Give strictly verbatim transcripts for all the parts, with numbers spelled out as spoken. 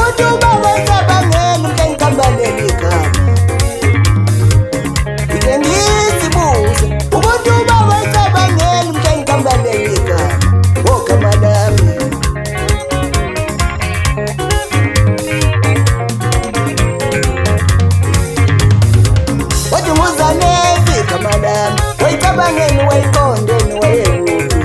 Umuntu baba icabangeni mkengikambaleli igama. Ngike ngizibuze umuntu baba icabangeni mkengikambaleli igama. Oh gama lami. Wathi nguzanephi igama lami. Wayicabangeni wayikondeni wayekuphi.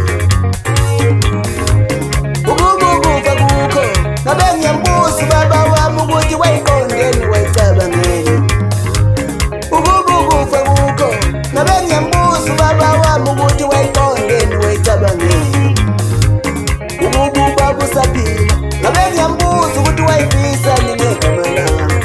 Ukubukufa kukho ngabe ngiyambuza baba wami ukuthi wayikondeni wayicabangeni. Ukubukufa kukho ngabe ngiyambuza baba wami ukuthi wayikondeni wayicabangeni. Ukububa busaphila ngabe ngiyambuza ukuthi wayifisa nini igama lami.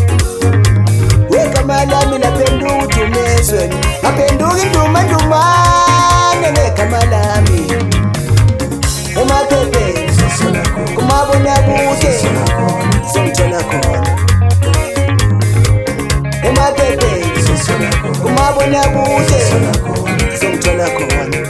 Wegama lami laphenduka udumezweni laphenduka indumandumane negama lami. Emaphepheni kumabonakude songithola khona. Emaphepheni kumabonakude songithola khona.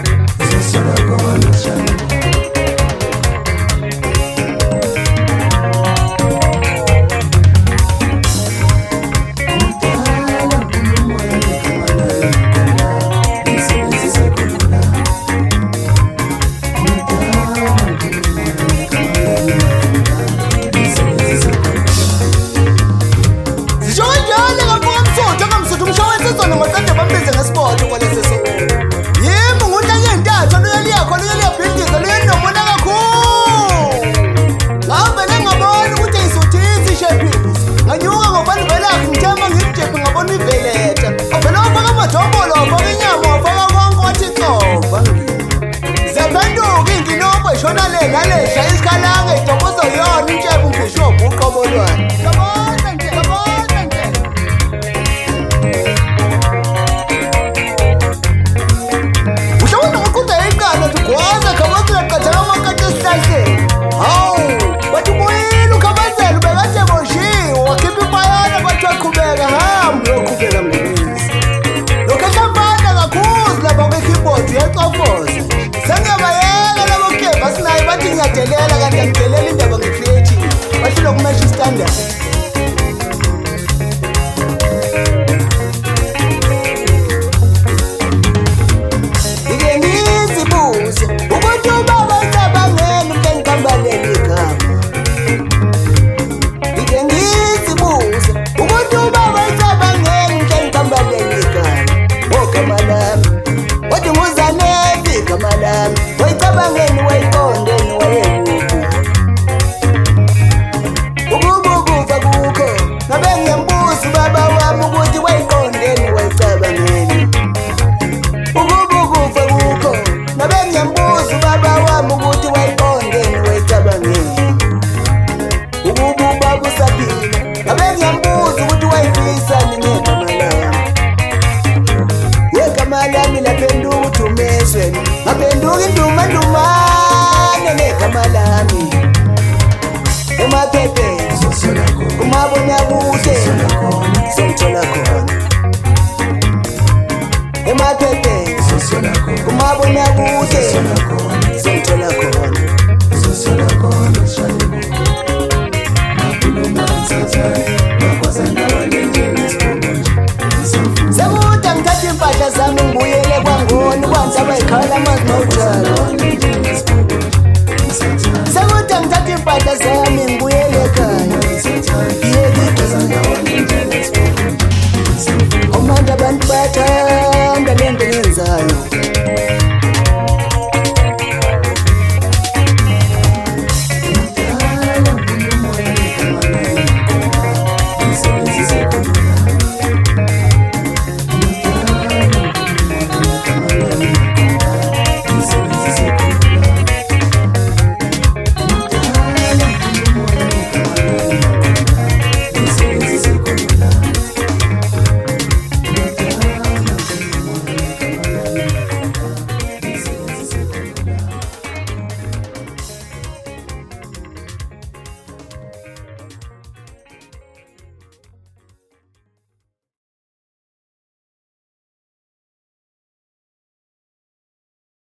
Ngiyadelela kanti angidelela indaba ngecreative. Bashilo kumeasure standard. Ngike ngizibuze umuntu baba icabangeni mkengikambaleli igama. Ngike ngizibuze umuntu baba icabangeni mkengikambaleli igama. Oh gama lami. Wathi nguzanephi igama lami. Wayicabangeni wayikondeni wayekuphi. Ukubukufa kukho ngabe ngiyambuza baba wami ukuthi wayikondeni wayicabangeni. Ukubukufa kukho ngabe ngiyambuza baba wami ukuthi wayikondeni wayicabangeni. Ukububa busaphila ngabe ngiyambuza ukuthi wayifisa nini igama lami. Wegama lami laphenduka udumezweni laphenduka indumandumane negama lami. Emaphepheni kumabonakude songithola khona. Emaphepheni kumabonakude songithola khona.